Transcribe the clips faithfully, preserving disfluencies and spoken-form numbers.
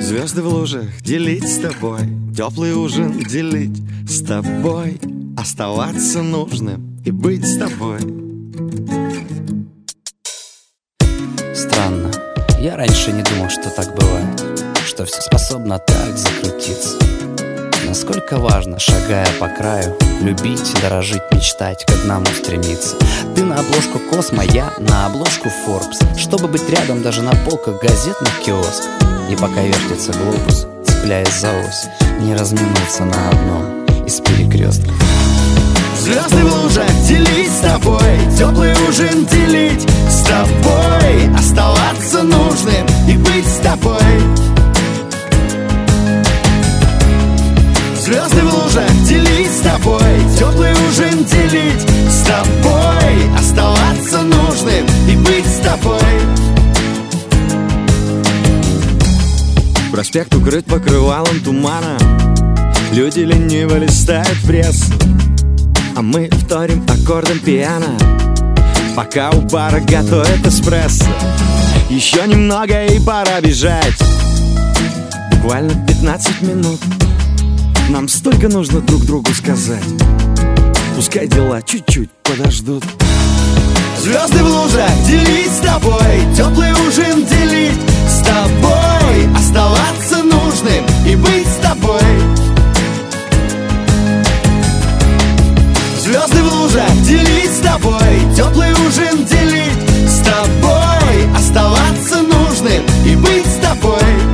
Звезды в лужах делить с тобой, теплый ужин делить с тобой, оставаться нужным и быть с тобой. Странно, я раньше не думал, что так бывает, что все способно так закрутиться. Насколько важно, шагая по краю, любить, дорожить, мечтать, к одному стремиться. Ты на обложку Космо, я на обложку Forbes, чтобы быть рядом даже на полках газетных киосков. И пока вертится глобус, цепляясь за ось, не разминуться на одном из перекрестков. Звезды в лужах делить с тобой, теплый ужин делить с тобой, оставаться нужным и быть с тобой. Звезды в лужах делить с тобой, теплый ужин делить с тобой, оставаться нужным и быть с тобой. Проспект укрыт покрывалом тумана, люди лениво листают прессу, а мы вторим аккордом пиано, пока у бара готовят эспрессо. Еще немного и пора бежать, буквально пятнадцать минут. Нам столько нужно друг другу сказать, пускай дела чуть-чуть подождут. Звезды в лужах делить с тобой, теплый ужин делить с тобой, оставаться нужным и быть с тобой. Звезды в лужах делить с тобой, теплый ужин делить с тобой, оставаться нужным и быть с тобой.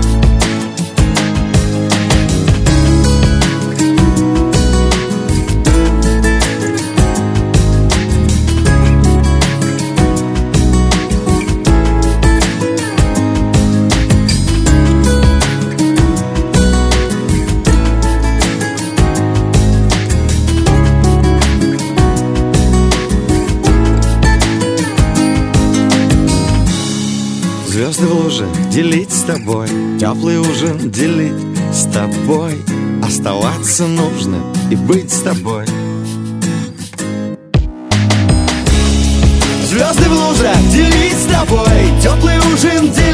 Звезды в лужах делить с тобой, теплый ужин делить с тобой, оставаться нужным и быть с тобой. Звезды в лужах делить с тобой, теплый ужин делить